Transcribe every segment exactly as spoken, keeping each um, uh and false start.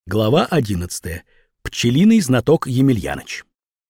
Глава одиннадцатая. Пчелиный знаток Емельяныч.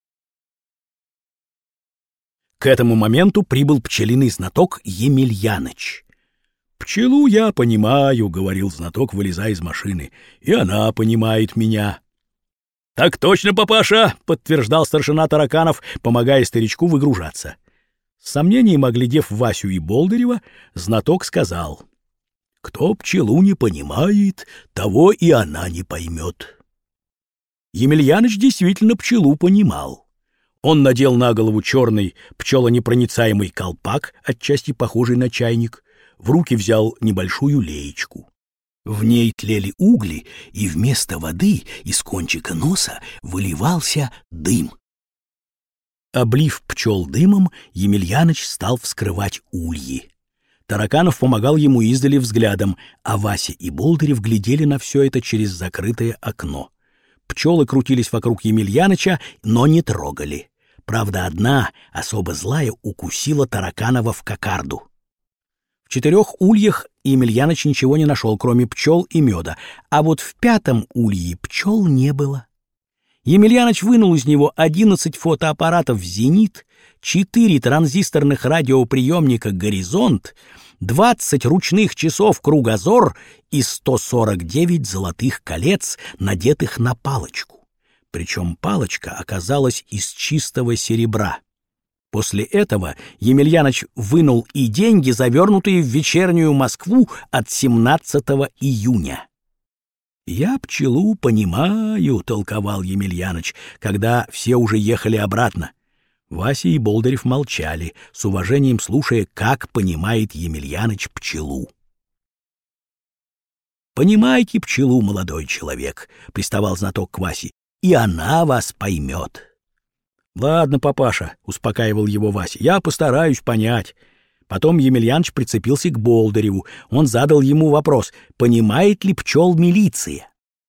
К этому моменту прибыл пчелиный знаток Емельяныч. «Пчелу я понимаю», — говорил знаток, вылезая из машины, — «и она понимает меня». «Так точно, папаша», — подтверждал старшина Тараканов, помогая старичку выгружаться. С сомнением оглядев Васю и Болдырева, знаток сказал: «Кто пчелу не понимает, того и она не поймет». Емельяныч действительно пчелу понимал. Он надел на голову черный пчелонепроницаемый колпак, отчасти похожий на чайник, в руки взял небольшую леечку. В ней тлели угли, и вместо воды из кончика носа выливался дым. Облив пчел дымом, Емельяныч стал вскрывать ульи. Тараканов помогал ему издали взглядом, а Вася и Болдырев глядели на все это через закрытое окно. Пчелы крутились вокруг Емельяныча, но не трогали. Правда, одна, особо злая, укусила Тараканова в кокарду. В четырех ульях Емельяныч ничего не нашел, кроме пчел и меда, а вот в пятом улье пчел не было. Емельяныч вынул из него одиннадцать фотоаппаратов «Зенит», четыре транзисторных радиоприемника «Горизонт», двадцать ручных часов «Кругозор» и сто сорок девять золотых колец, надетых на палочку. Причем палочка оказалась из чистого серебра. После этого Емельяныч вынул и деньги, завернутые в вечернюю Москву от семнадцатого июня. «Я пчелу понимаю», — толковал Емельяныч, когда все уже ехали обратно. Вася и Болдырев молчали, с уважением слушая, как понимает Емельяныч пчелу. «Понимайте пчелу, молодой человек», — приставал знаток к Васе, — «и она вас поймет». «Ладно, папаша», — успокаивал его Вася, — «я постараюсь понять». Потом Емельяныч прицепился к Болдыреву. Он задал ему вопрос: понимает ли пчел милиция?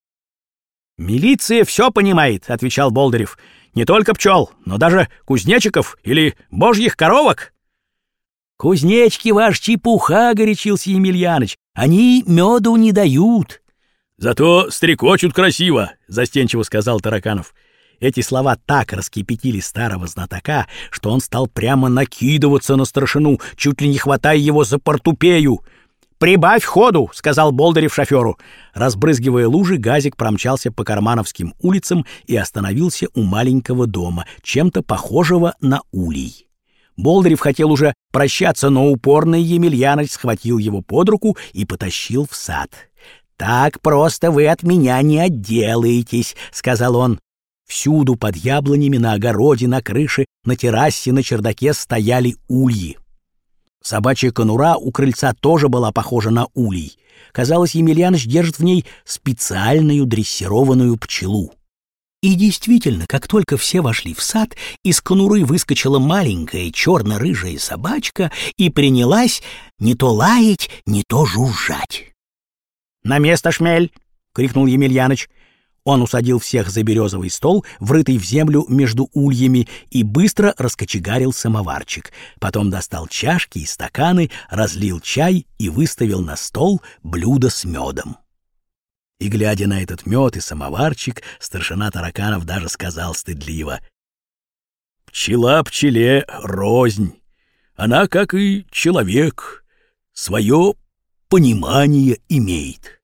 «Милиция все понимает», — отвечал Болдырев. «Не только пчел, но даже кузнечиков или божьих коровок». «Кузнечки ваш чепуха», — горячился Емельяныч. «Они меду не дают». «Зато стрекочут красиво», — застенчиво сказал Тараканов. Эти слова так раскипятили старого знатока, что он стал прямо накидываться на старшину, чуть ли не хватая его за портупею. «Прибавь ходу», — сказал Болдырев шоферу. Разбрызгивая лужи, газик промчался по Кармановским улицам и остановился у маленького дома, чем-то похожего на улей. Болдырев хотел уже прощаться, но упорный Емельяныч схватил его под руку и потащил в сад. «Так просто вы от меня не отделаетесь», — сказал он. Всюду под яблонями, на огороде, на крыше, на террасе, на чердаке стояли ульи. Собачья конура у крыльца тоже была похожа на улей. Казалось, Емельяныч держит в ней специальную дрессированную пчелу. И действительно, как только все вошли в сад, из конуры выскочила маленькая черно-рыжая собачка и принялась не то лаять, не то жужжать. «На место, шмель!» — крикнул Емельяныч. Он усадил всех за березовый стол, врытый в землю между ульями, и быстро раскочегарил самоварчик. Потом достал чашки и стаканы, разлил чай и выставил на стол блюдо с медом. И, глядя на этот мед и самоварчик, старшина Тараканов даже сказал стыдливо: «Пчела пчеле рознь. Она, как и человек, свое понимание имеет».